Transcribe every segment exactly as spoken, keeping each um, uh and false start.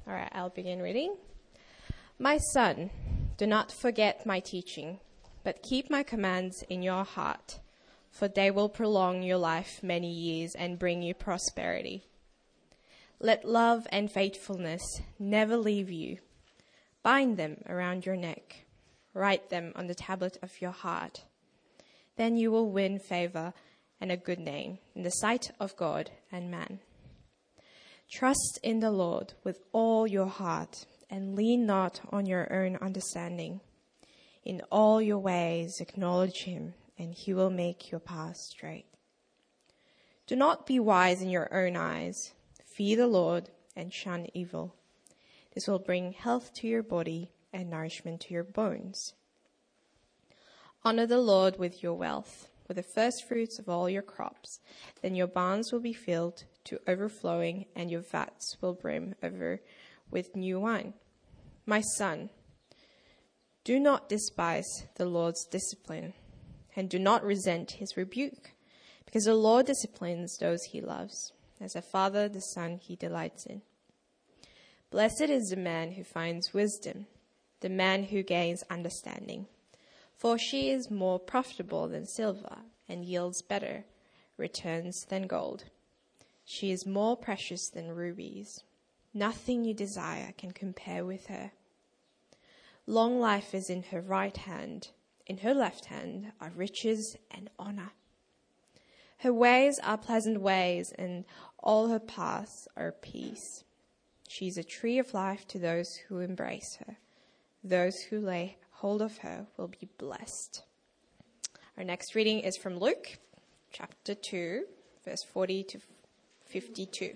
All right, I'll begin reading. My son, do not forget my teaching, but keep my commands in your heart, for they will prolong your life many years and bring you prosperity. Let love and faithfulness never leave you. Bind them around your neck. Write them on the tablet of your heart. Then you will win favor and a good name in the sight of God and man. Trust in the Lord with all your heart and lean not on your own understanding. In all your ways acknowledge him, and he will make your path straight. Do not be wise in your own eyes. Fear the Lord and shun evil. This will bring health to your body and nourishment to your bones. Honor the Lord with your wealth, with the first fruits of all your crops. Then your barns will be filled to overflowing, and your vats will brim over with new wine. My son, do not despise the Lord's discipline, and do not resent his rebuke, because the Lord disciplines those he loves, as a father the son he delights in. Blessed is the man who finds wisdom, the man who gains understanding. For she is more profitable than silver, and yields better returns than gold. She is more precious than rubies. Nothing you desire can compare with her. Long life is in her right hand. In her left hand are riches and honor. Her ways are pleasant ways, and all her paths are peace. She is a tree of life to those who embrace her. Those who lay hold of her will be blessed. Our next reading is from Luke, chapter two, verse forty to fifty-two.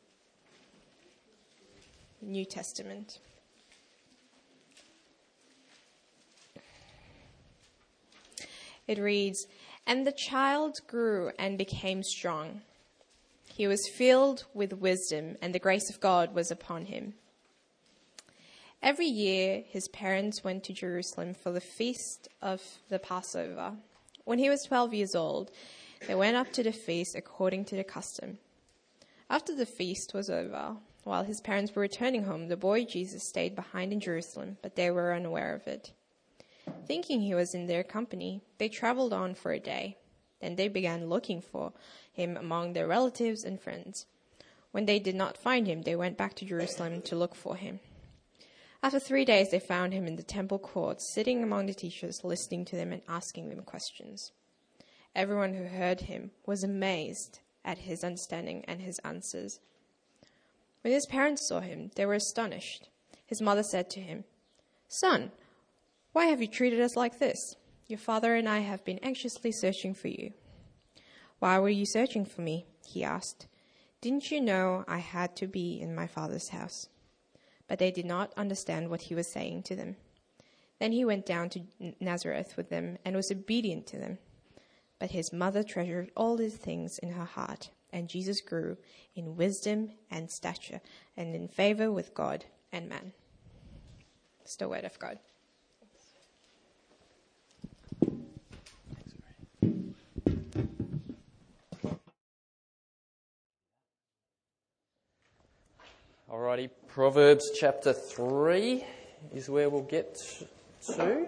New Testament. It reads, "And the child grew and became strong. He was filled with wisdom, and the grace of God was upon him. Every year his parents went to Jerusalem for the feast of the Passover. When he was twelve years old, they went up to the feast according to the custom. After the feast was over, while his parents were returning home, the boy Jesus stayed behind in Jerusalem, but they were unaware of it. Thinking he was in their company, they traveled on for a day. Then they began looking for him among their relatives and friends. When they did not find him, they went back to Jerusalem to look for him. After three days, they found him in the temple courts, sitting among the teachers, listening to them and asking them questions. Everyone who heard him was amazed at his understanding and his answers. When his parents saw him, they were astonished. His mother said to him, 'Son, why have you treated us like this? Your father and I have been anxiously searching for you.' 'Why were you searching for me?' he asked. 'Didn't you know I had to be in my father's house?' But they did not understand what he was saying to them. Then he went down to Nazareth with them and was obedient to them. But his mother treasured all these things in her heart, and Jesus grew in wisdom and stature and in favor with God and man." It's the word of God. Alrighty, Proverbs chapter three is where we'll get to.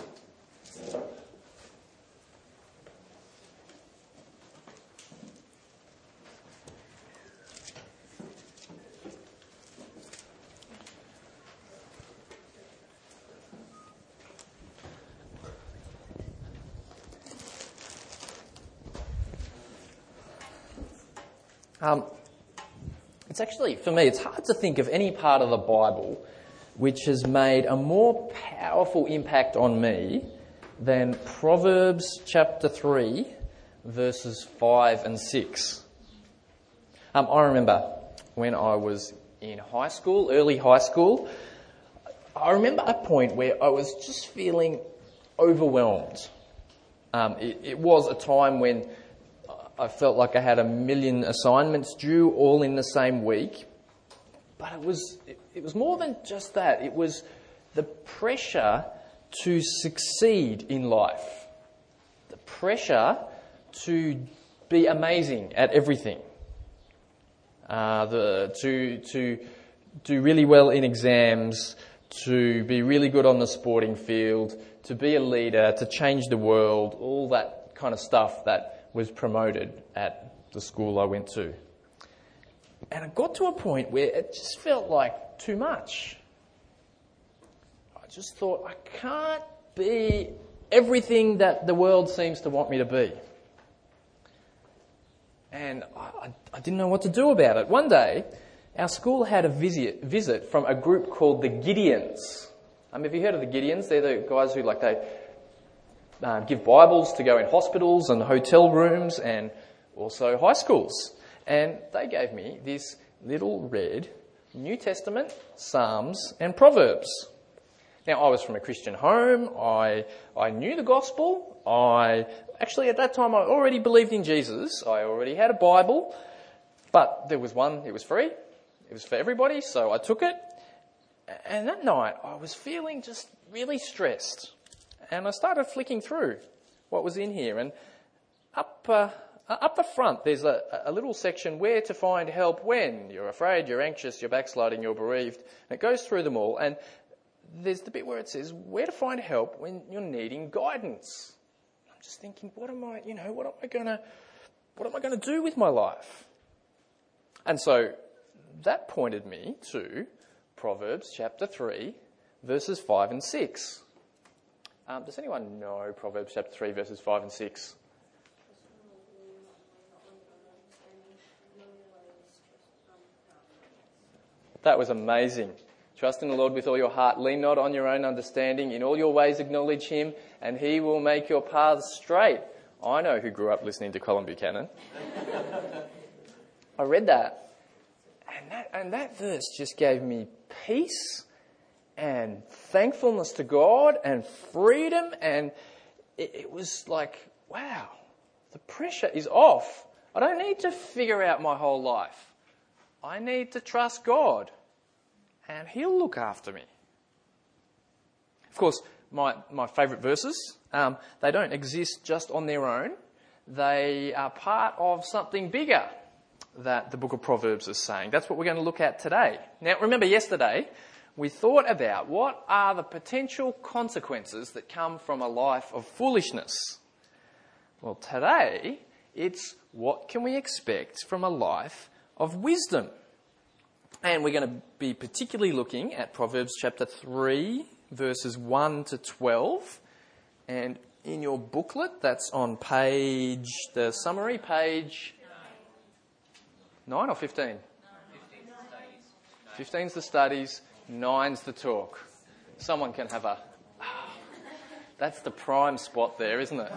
Um, it's actually, for me, it's hard to think of any part of the Bible which has made a more powerful impact on me than Proverbs chapter three, verses five and six. Um, I remember when I was in high school, early high school, I remember a point where I was just feeling overwhelmed. Um, it, it was a time when I felt like I had a million assignments due all in the same week. But it was it, it was more than just that. It was the pressure to succeed in life. The pressure to be amazing at everything. Uh, the to to do really well in exams, to be really good on the sporting field, to be a leader, to change the world, all that kind of stuff that was promoted at the school I went to. And I got to a point where it just felt like too much. I just thought, I can't be everything that the world seems to want me to be. And I, I didn't know what to do about it. One day, our school had a visit, visit from a group called the Gideons. Um, have you heard of the Gideons? They're the guys who like they uh, give Bibles to go in hospitals and hotel rooms and also high schools. And they gave me this little red New Testament, Psalms and Proverbs. Now, I was from a Christian home. I I knew the gospel. I actually, at that time, I already believed in Jesus. I already had a Bible. But there was one, it was free. It was for everybody, so I took it. And that night, I was feeling just really stressed. And I started flicking through what was in here. And up... Uh, Uh, up the front, there's a, a little section, where to find help when you're afraid, you're anxious, you're backsliding, you're bereaved. And it goes through them all. And there's the bit where it says, where to find help when you're needing guidance. I'm just thinking, what am I, you know, what am I going to, what am I going to do with my life? And so that pointed me to Proverbs chapter three, verses five and six. Um, does anyone know Proverbs chapter three, verses five and six? That was amazing. Trust in the Lord with all your heart. Lean not on your own understanding. In all your ways acknowledge him, and he will make your paths straight. I know who grew up listening to Colin Buchanan. I read that and, that, and that verse just gave me peace and thankfulness to God and freedom. And it, it was like, wow, the pressure is off. I don't need to figure out my whole life. I need to trust God, and he'll look after me. Of course, my, my favourite verses, um, they don't exist just on their own. They are part of something bigger that the book of Proverbs is saying. That's what we're going to look at today. Now, remember yesterday, we thought about what are the potential consequences that come from a life of foolishness. Well, today, it's what can we expect from a life of wisdom. And we're going to be particularly looking at Proverbs chapter three, verses one to twelve. And in your booklet, that's on page, the summary, page nine or fifteen? fifteen's the studies, nine's the talk. Someone can have a... That's the prime spot there, isn't it?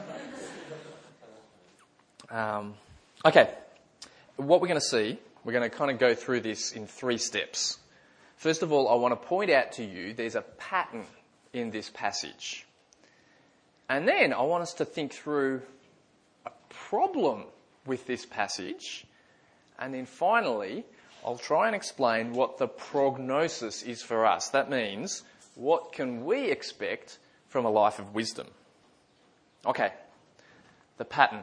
Um, okay, what we're going to see, we're going to kind of go through this in three steps. First of all, I want to point out to you there's a pattern in this passage. And then I want us to think through a problem with this passage. And then finally, I'll try and explain what the prognosis is for us. That means, what can we expect from a life of wisdom? Okay, the pattern.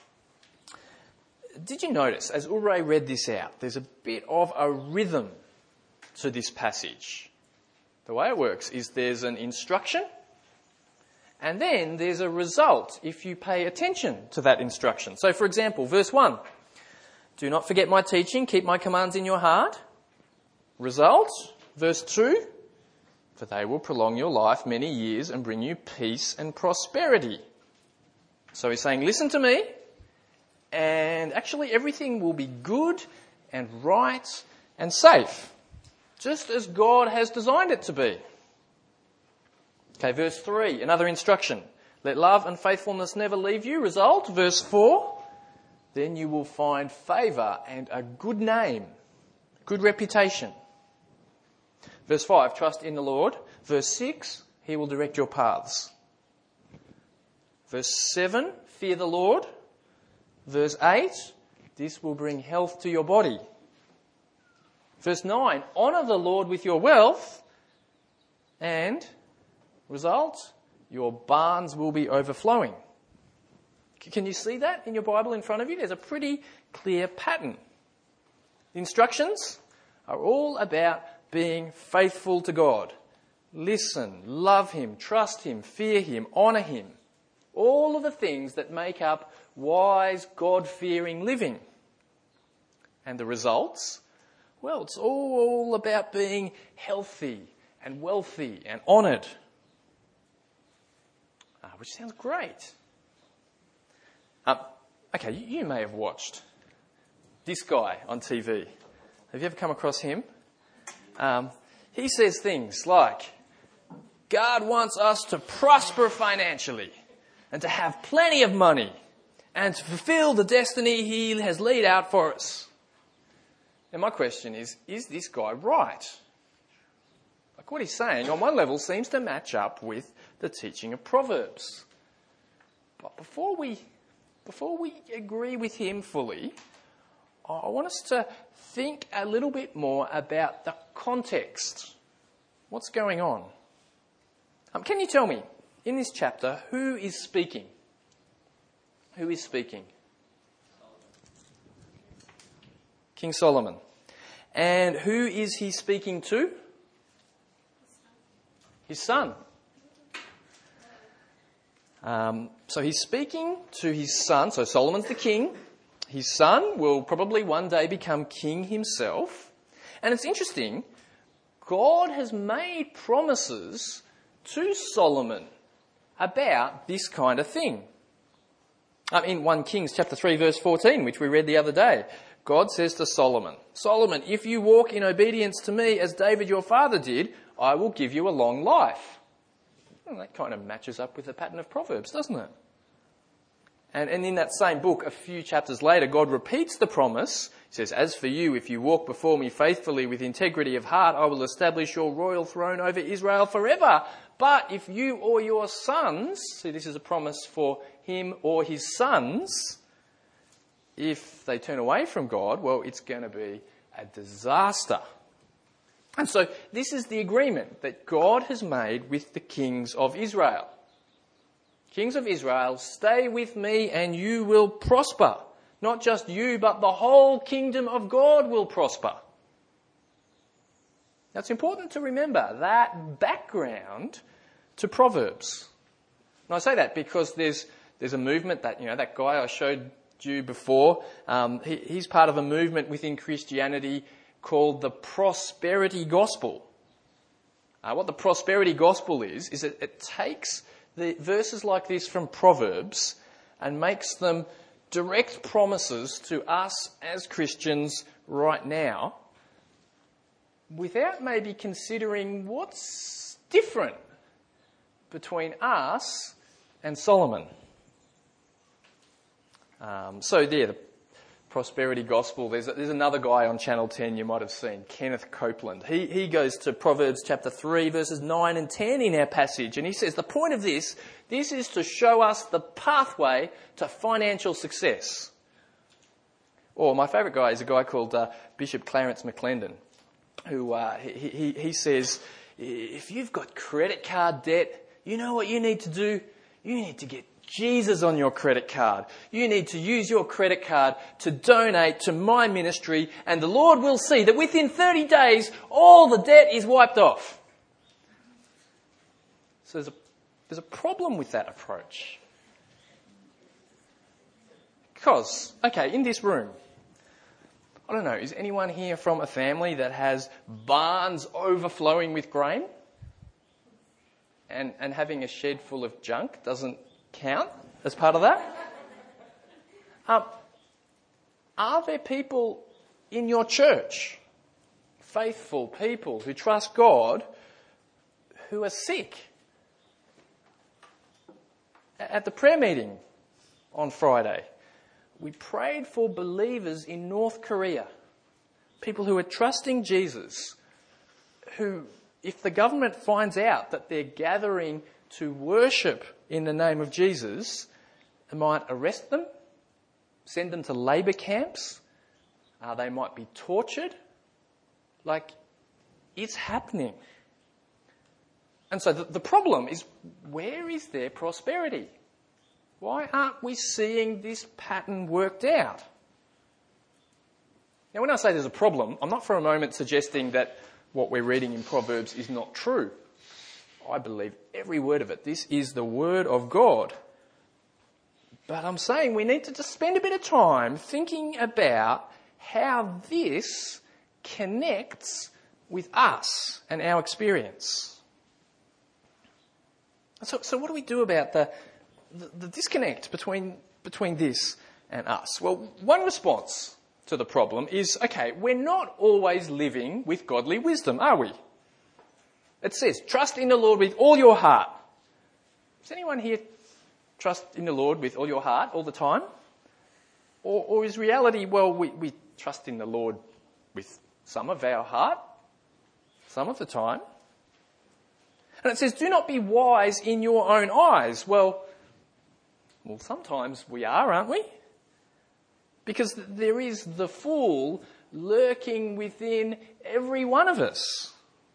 Did you notice, as Ulrey read this out, there's a bit of a rhythm to this passage. The way it works is there's an instruction, and then there's a result if you pay attention to that instruction. So, for example, verse one, do not forget my teaching, keep my commands in your heart. Result, verse two, for they will prolong your life many years and bring you peace and prosperity. So he's saying, listen to me, and actually everything will be good and right and safe, just as God has designed it to be. Okay, verse three, another instruction. Let love and faithfulness never leave you. Result, verse four, then you will find favour and a good name, good reputation. Verse five, trust in the Lord. Verse six, he will direct your paths. Verse seven, fear the Lord. Verse eight, this will bring health to your body. Verse nine, honour the Lord with your wealth. And result, your barns will be overflowing. Can you see that in your Bible in front of you? There's a pretty clear pattern. The instructions are all about being faithful to God. Listen, love him, trust him, fear him, honour him. All of the things that make up wise, God-fearing living. And the results? Well, it's all about being healthy and wealthy and honoured. Uh, which sounds great. Um, okay, you, you may have watched this guy on T V. Have you ever come across him? Um, he says things like, God wants us to prosper financially and to have plenty of money and to fulfill the destiny he has laid out for us. Now my question is, is this guy right? Like what he's saying, on one level, seems to match up with the teaching of Proverbs. But before we, before we agree with him fully, I want us to think a little bit more about the context. What's going on? Um, can you tell me, in this chapter, who is speaking? Who is speaking? King Solomon. And who is he speaking to? His son. Um, so he's speaking to his son. So Solomon's the king. His son will probably one day become king himself. And it's interesting, God has made promises to Solomon about this kind of thing. Um, in First Kings chapter three verse fourteen, which we read the other day, God says to Solomon, Solomon, if you walk in obedience to me as David your father did, I will give you a long life. Well, that kind of matches up with the pattern of Proverbs, doesn't it? And, and in that same book, a few chapters later, God repeats the promise. He says, as for you, if you walk before me faithfully with integrity of heart, I will establish your royal throne over Israel forever. But if you or your sons, see this is a promise for him or his sons, if they turn away from God, well, it's going to be a disaster. And so this is the agreement that God has made with the kings of Israel. Kings of Israel, stay with me and you will prosper. Not just you, but the whole kingdom of God will prosper. Now it's important to remember that background to Proverbs. And I say that because there's there's a movement that, you know, that guy I showed you before, um, he, he's part of a movement within Christianity called the prosperity gospel. Uh, what the prosperity gospel is, is it, it takes the verses like this from Proverbs and makes them direct promises to us as Christians right now without maybe considering what's different between us and Solomon. Um, so there, the prosperity gospel, there's, there's another guy on Channel ten you might have seen, Kenneth Copeland. He, he goes to Proverbs chapter three, verses nine and ten in our passage, and he says the point of this, this is to show us the pathway to financial success. Or my favourite guy is a guy called uh, Bishop Clarence McClendon, who uh, he, he, he says, if you've got credit card debt, you know what you need to do? You need to get Jesus on your credit card. You need to use your credit card to donate to my ministry, and the Lord will see that within thirty days, all the debt is wiped off. So there's a, there's a problem with that approach. Because, okay, in this room, I don't know, is anyone here from a family that has barns overflowing with grain? And, and having a shed full of junk doesn't count as part of that? Um, are there people in your church, faithful people who trust God, who are sick? At the prayer meeting on Friday, we prayed for believers in North Korea, people who are trusting Jesus, who, if the government finds out that they're gathering to worship in the name of Jesus, they might arrest them, send them to labour camps, uh, they might be tortured. Like, it's happening. And so the, the problem is, where is their prosperity? Why aren't we seeing this pattern worked out? Now, when I say there's a problem, I'm not for a moment suggesting that what we're reading in Proverbs is not true. I believe every word of it. This is the word of God. But I'm saying we need to just spend a bit of time thinking about how this connects with us and our experience. So, so what do we do about the, the, the disconnect between, between this and us? Well, one response to the problem is, okay, we're not always living with godly wisdom, are we? It says, trust in the Lord with all your heart. Does anyone here trust in the Lord with all your heart all the time? Or, or is reality, well, we, we trust in the Lord with some of our heart, some of the time? And it says, do not be wise in your own eyes. Well, well, sometimes we are, aren't we? Because there is the fool lurking within every one of us.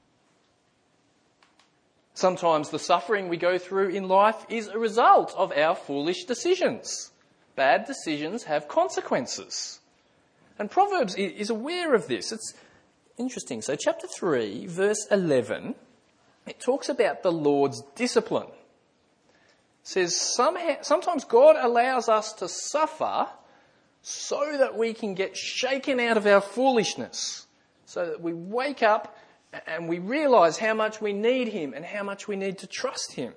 Sometimes the suffering we go through in life is a result of our foolish decisions. Bad decisions have consequences. And Proverbs is aware of this. It's interesting. So chapter three, verse eleven, it talks about the Lord's discipline. It says, somehow, sometimes God allows us to suffer so that we can get shaken out of our foolishness, so that we wake up and we realise how much we need him and how much we need to trust him.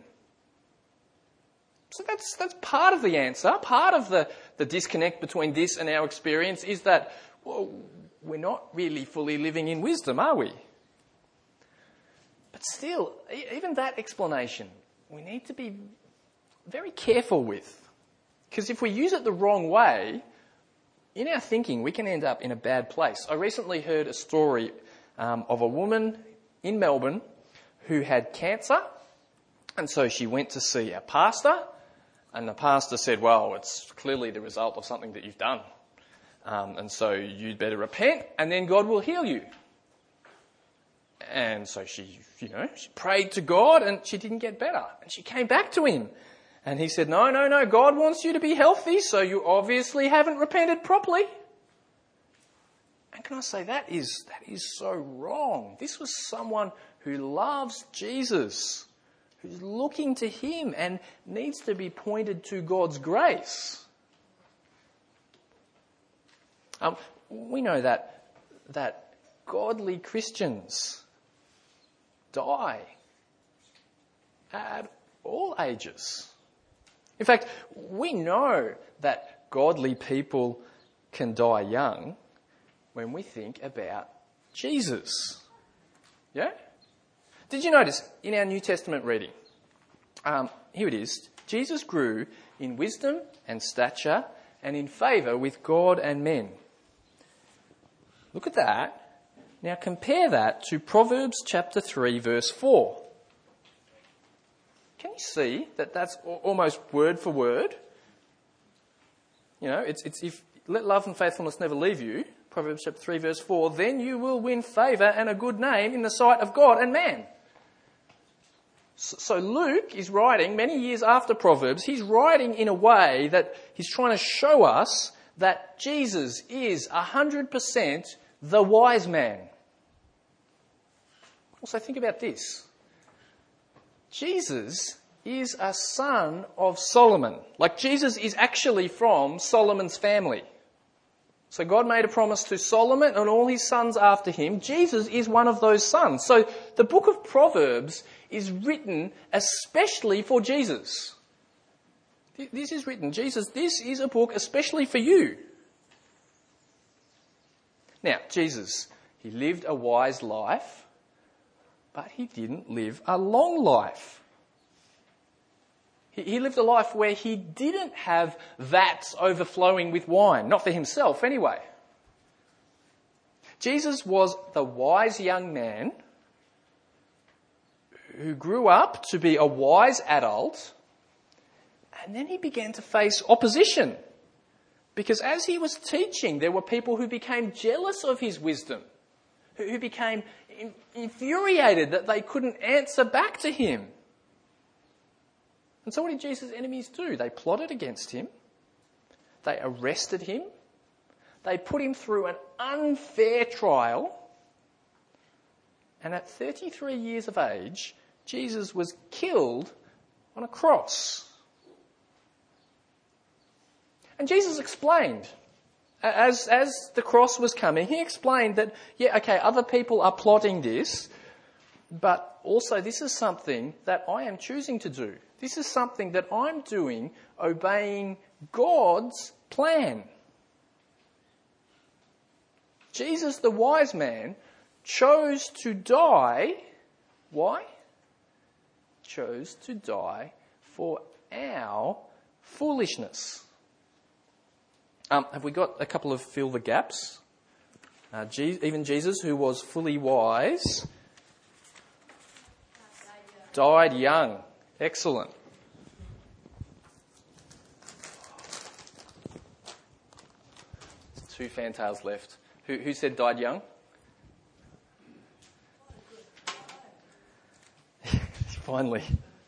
So that's that's part of the answer. Part of the, the disconnect between this and our experience is that, well, we're not really fully living in wisdom, are we? But still, even that explanation, we need to be very careful with. Because if we use it the wrong way, in our thinking, we can end up in a bad place. I recently heard a story um, of a woman in Melbourne who had cancer, and so she went to see a pastor, and the pastor said, well, it's clearly the result of something that you've done, um, and so you'd better repent, and then God will heal you. And so she, you know, she prayed to God, and she didn't get better, and she came back to him. And he said, no, no, no, God wants you to be healthy, so you obviously haven't repented properly. And can I say, that is that is so wrong. This was someone who loves Jesus, who's looking to him and needs to be pointed to God's grace. Um, we know that that godly Christians die at all ages. In fact, we know that godly people can die young when we think about Jesus. Yeah? Did you notice in our New Testament reading, um, here it is, Jesus grew in wisdom and stature and in favour with God and men. Look at that. Now compare that to Proverbs chapter three, verse four. Can you see that that's almost word for word? You know, it's, it's if let love and faithfulness never leave you, Proverbs chapter three, verse four, then you will win favour and a good name in the sight of God and man. So Luke is writing many years after Proverbs. He's writing in a way that he's trying to show us that Jesus is one hundred percent the wise man. Also think about this. Jesus is a son of Solomon. Like Jesus is actually from Solomon's family. So God made a promise to Solomon and all his sons after him. Jesus is one of those sons. So the book of Proverbs is written especially for Jesus. This is written, Jesus, this is a book especially for you. Now, Jesus, he lived a wise life, but he didn't live a long life. He lived a life where he didn't have vats overflowing with wine. Not for himself, anyway. Jesus was the wise young man who grew up to be a wise adult, and then he began to face opposition. Because as he was teaching, there were people who became jealous of his wisdom, who became infuriated that they couldn't answer back to him. And so what did Jesus' enemies do? They plotted against him. They arrested him. They put him through an unfair trial. And at thirty-three years of age, Jesus was killed on a cross. And Jesus explained, as, as the cross was coming, he explained that, yeah, okay, other people are plotting this, but also this is something that I am choosing to do. This is something that I'm doing, obeying God's plan. Jesus, the wise man, chose to die. Why? Chose to die for our foolishness. Um, have we got a couple of fill the gaps? Uh, Je- even Jesus, who was fully wise, died young. Excellent. Two fantails left. Who, who said died young? Finally.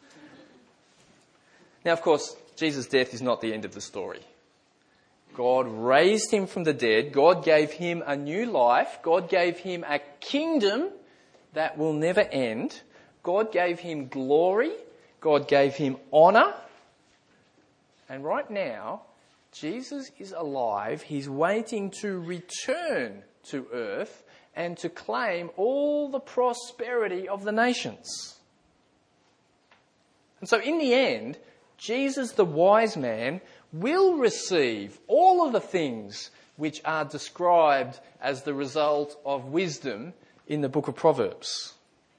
Now, of course, Jesus' death is not the end of the story. God raised him from the dead. God gave him a new life. God gave him a kingdom that will never end. God gave him glory. God gave him honour. And right now, Jesus is alive. He's waiting to return to earth and to claim all the prosperity of the nations. And so in the end, Jesus, the wise man, will receive all of the things which are described as the result of wisdom in the book of Proverbs.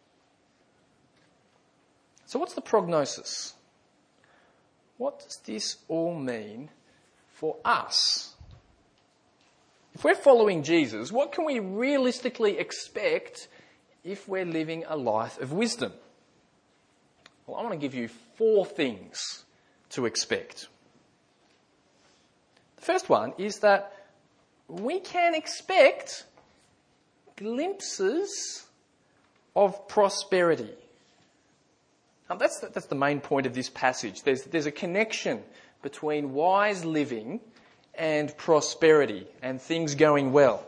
So what's the prognosis? What does this all mean for us? If we're following Jesus, what can we realistically expect if we're living a life of wisdom? Well, I want to give you four things to expect. The first one is that we can expect glimpses of prosperity. Now, that's the, that's the main point of this passage. There's, there's a connection between wise living and prosperity and things going well.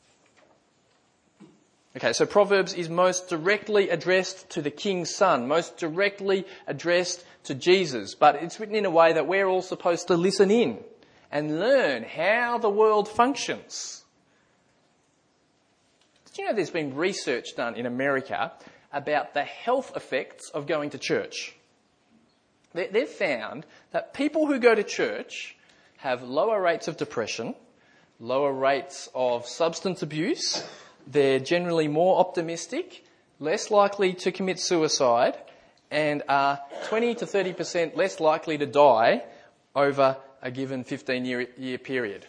Okay, so Proverbs is most directly addressed to the king's son, most directly addressed to Jesus, but it's written in a way that we're all supposed to listen in and learn how the world functions. Did you know there's been research done in America about the health effects of going to church? They've found that people who go to church have lower rates of depression, lower rates of substance abuse, they're generally more optimistic, less likely to commit suicide, and are twenty to thirty percent less likely to die over a given fifteen-year year period.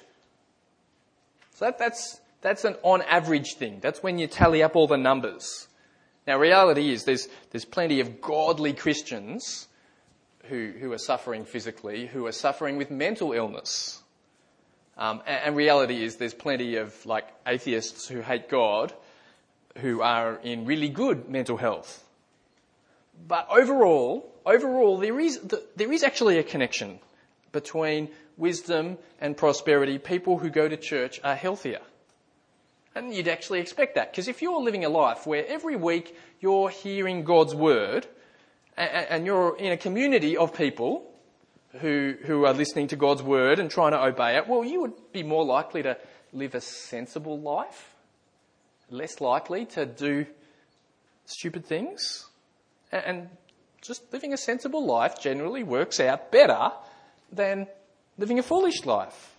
So that, that's, that's an on-average thing. That's when you tally up all the numbers. Now, reality is there's, there's plenty of godly Christians who, who are suffering physically, who are suffering with mental illness. Um, and, and reality is there's plenty of like atheists who hate God who are in really good mental health. But overall, overall, there is there is actually a connection between wisdom and prosperity. People who go to church are healthier. And you'd actually expect that, because if you're living a life where every week you're hearing God's word and, and you're in a community of people who who are listening to God's word and trying to obey it, well, you would be more likely to live a sensible life, less likely to do stupid things. And just living a sensible life generally works out better than living a foolish life.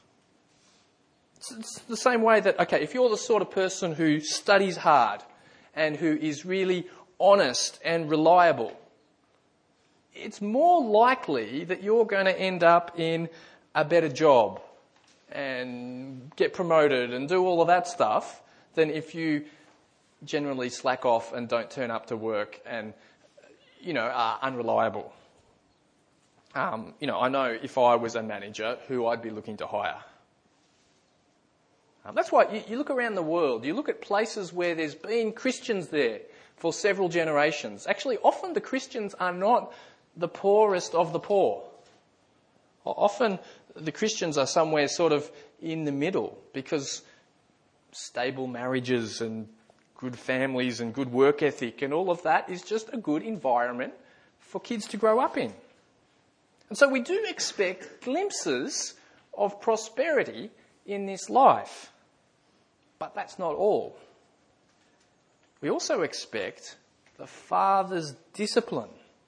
It's the same way that, okay, if you're the sort of person who studies hard and who is really honest and reliable, it's more likely that you're going to end up in a better job and get promoted and do all of that stuff than if you generally slack off and don't turn up to work and, you know, are unreliable. Um, you know, I know if I was a manager who I'd be looking to hire. Um, that's why you, you look around the world, you look at places where there's been Christians there for several generations. Actually, often the Christians are not the poorest of the poor. Often the Christians are somewhere sort of in the middle because stable marriages and good families and good work ethic and all of that is just a good environment for kids to grow up in. And so we do expect glimpses of prosperity in this life. But that's not all. We also expect the Father's discipline.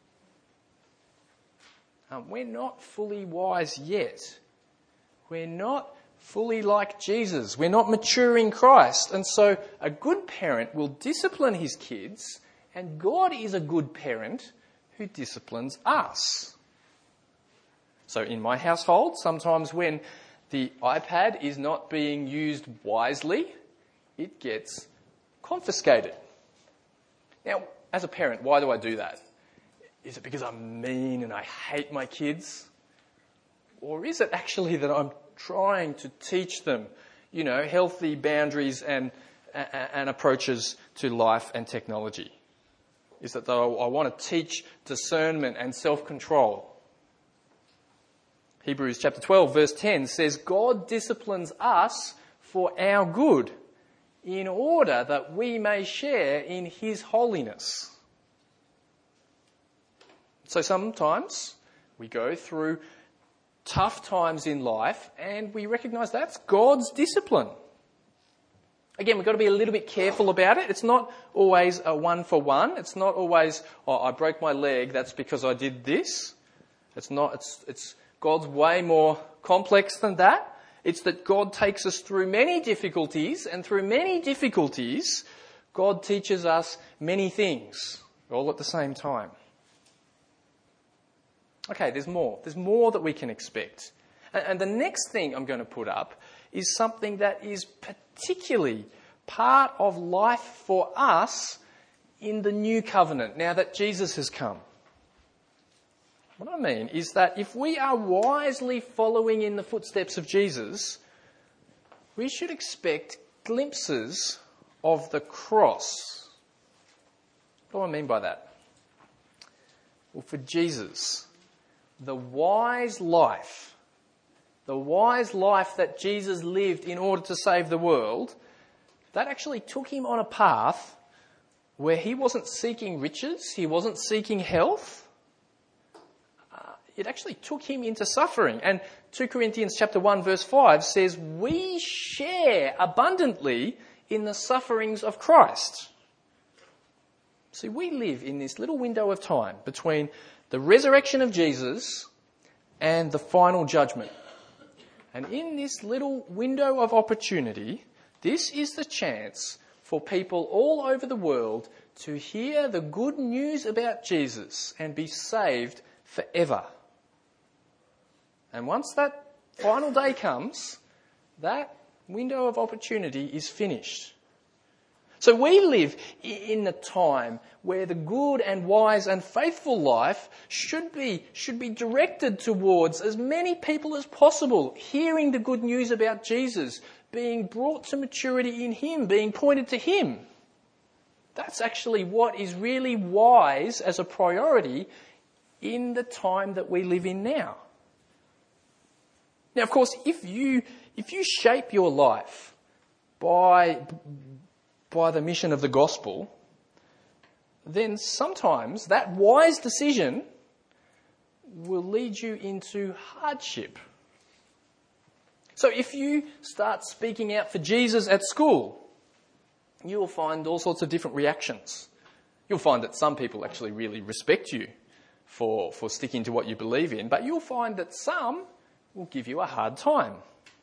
Um, we're not fully wise yet. We're not fully like Jesus. We're not mature in Christ. And so a good parent will discipline his kids, and God is a good parent who disciplines us. So in my household, sometimes when the iPad is not being used wisely, it gets confiscated. Now, as a parent, why do I do that? Is it because I'm mean and I hate my kids? Or is it actually that I'm trying to teach them, you know, healthy boundaries and, and approaches to life and technology? Is it that I want to teach discernment and self-control? Hebrews chapter twelve verse ten says, God disciplines us for our good, in order that we may share in his holiness. So sometimes we go through tough times in life and we recognise that's God's discipline. Again, we've got to be a little bit careful about it. It's not always a one for one. It's not always, oh, I broke my leg, that's because I did this. It's not, it's, it's God's way more complex than that. It's that God takes us through many difficulties, and through many difficulties, God teaches us many things, all at the same time. Okay, there's more. There's more that we can expect. And, and the next thing I'm going to put up is something that is particularly part of life for us in the new covenant, now that Jesus has come. What I mean is that if we are wisely following in the footsteps of Jesus, we should expect glimpses of the cross. What do I mean by that? Well, for Jesus, the wise life, the wise life that Jesus lived in order to save the world, that actually took him on a path where he wasn't seeking riches, he wasn't seeking health. It actually took him into suffering. And two Corinthians chapter one verse five says, we share abundantly in the sufferings of Christ. See, we live in this little window of time between the resurrection of Jesus and the final judgment. And in this little window of opportunity, this is the chance for people all over the world to hear the good news about Jesus and be saved forever. And once that final day comes, that window of opportunity is finished. So we live in the time where the good and wise and faithful life should be, should be directed towards as many people as possible, hearing the good news about Jesus, being brought to maturity in him, being pointed to him. That's actually what is really wise as a priority in the time that we live in now. Now, of course, if you if you shape your life by, by the mission of the gospel, then sometimes that wise decision will lead you into hardship. So if you start speaking out for Jesus at school, you'll find all sorts of different reactions. You'll find that some people actually really respect you for, for sticking to what you believe in, but you'll find that some will give you a hard time.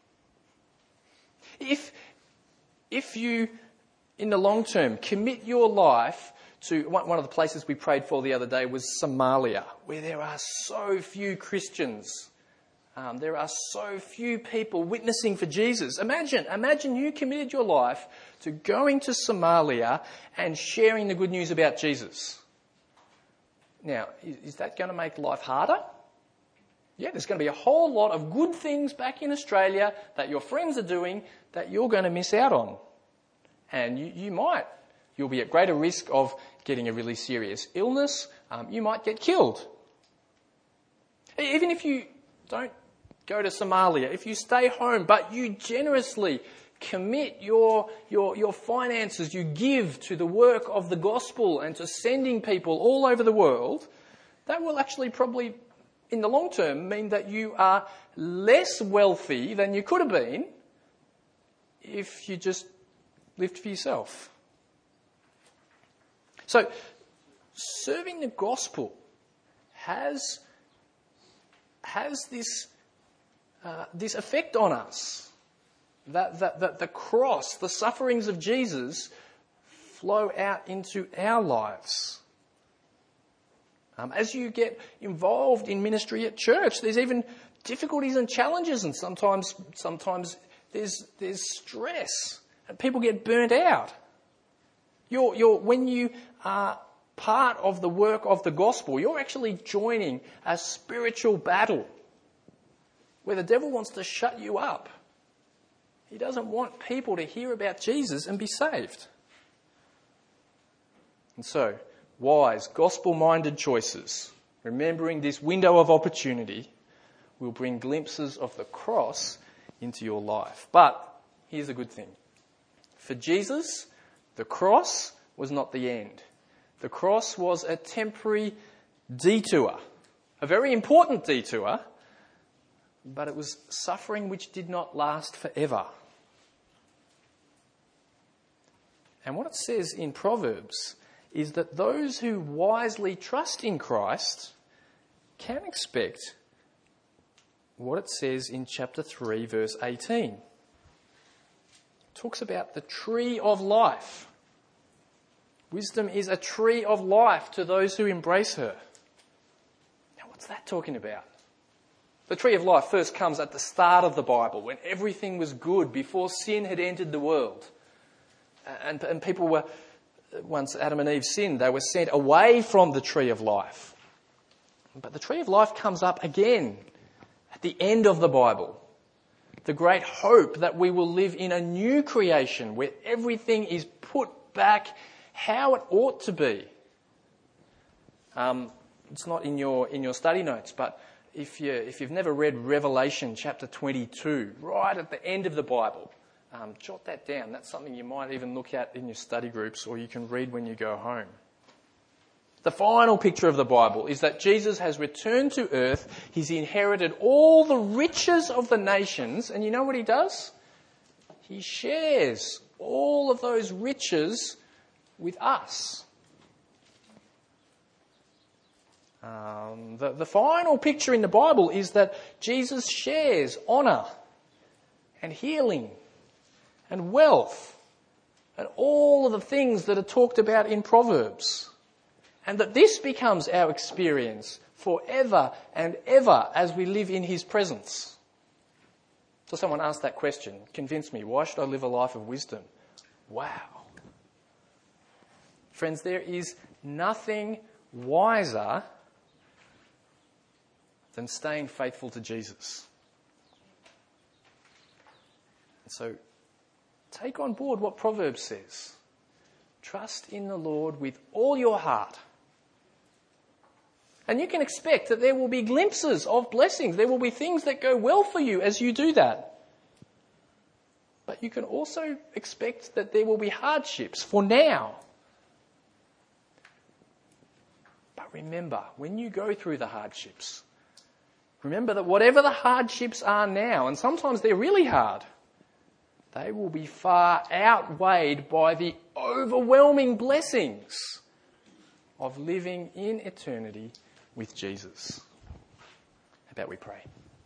If, if you, in the long term, commit your life to one of the places we prayed for the other day was Somalia, where there are so few Christians. Um, there are so few people witnessing for Jesus. Imagine, imagine you committed your life to going to Somalia and sharing the good news about Jesus. Now, is, is that going to make life harder? Yeah, there's going to be a whole lot of good things back in Australia that your friends are doing that you're going to miss out on. And you, you might, you'll be at greater risk of getting a really serious illness. Um, you might get killed. Even if you don't go to Somalia, if you stay home, but you generously commit your, your, your finances, you give to the work of the gospel and to sending people all over the world, that will actually probably, in the long term, mean that you are less wealthy than you could have been if you just lived for yourself. So, serving the gospel has, has this, uh, this effect on us. That, that, that the cross, the sufferings of Jesus, flow out into our lives. Um, as you get involved in ministry at church, there's even difficulties and challenges, and sometimes, sometimes there's there's stress, and people get burnt out. You're, you're, when you are part of the work of the gospel, you're actually joining a spiritual battle where the devil wants to shut you up. He doesn't want people to hear about Jesus and be saved. And so, wise, gospel-minded choices, remembering this window of opportunity, will bring glimpses of the cross into your life. But here's a good thing. For Jesus, the cross was not the end. The cross was a temporary detour, a very important detour, but it was suffering which did not last forever. And what it says in Proverbs is that those who wisely trust in Christ can expect what it says in chapter three, verse eighteen. It talks about the tree of life. Wisdom is a tree of life to those who embrace her. Now, what's that talking about? The tree of life first comes at the start of the Bible, when everything was good, before sin had entered the world. And, and people were, once Adam and Eve sinned, they were sent away from the tree of life. But the tree of life comes up again at the end of the Bible. The great hope that we will live in a new creation where everything is put back how it ought to be. Um, it's not in your in your study notes, but if you if you've never read Revelation chapter twenty-two, right at the end of the Bible, um, jot that down. That's something you might even look at in your study groups, or you can read when you go home. The final picture of the Bible is that Jesus has returned to earth. He's inherited all the riches of the nations, and you know what he does? He shares all of those riches with us. Um, the, the final picture in the Bible is that Jesus shares honour and healing and wealth and all of the things that are talked about in Proverbs. And that this becomes our experience forever and ever as we live in his presence. So someone asked that question, convince me, why should I live a life of wisdom? Wow. Friends, there is nothing wiser than staying faithful to Jesus. And so take on board what Proverbs says. Trust in the Lord with all your heart. And you can expect that there will be glimpses of blessings. There will be things that go well for you as you do that. But you can also expect that there will be hardships for now. But remember, when you go through the hardships, remember that whatever the hardships are now, and sometimes they're really hard, they will be far outweighed by the overwhelming blessings of living in eternity with Jesus. How about we pray?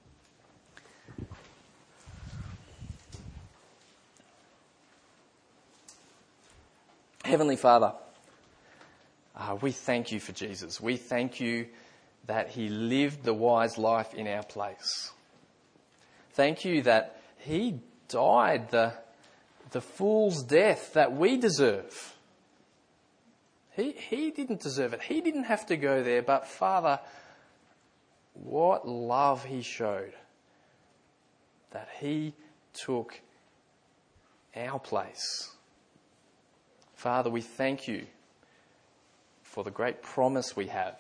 Heavenly Father, uh, we thank you for Jesus. We thank you that he lived the wise life in our place. Thank you that he died the, the fool's death that we deserve. He, he didn't deserve it. He didn't have to go there. But Father, what love he showed. That he took our place. Father, we thank you for the great promise we have.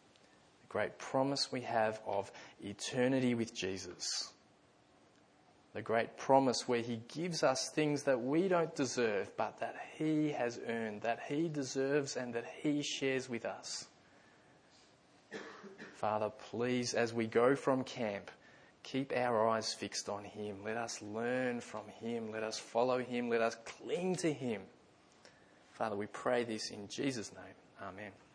The great promise we have of eternity with Jesus. the great promise where he gives us things that we don't deserve, but that he has earned, that he deserves and that he shares with us. Father, please, as we go from camp, keep our eyes fixed on him. Let us learn from him. Let us follow him. Let us cling to him. Father, we pray this in Jesus' name. Amen.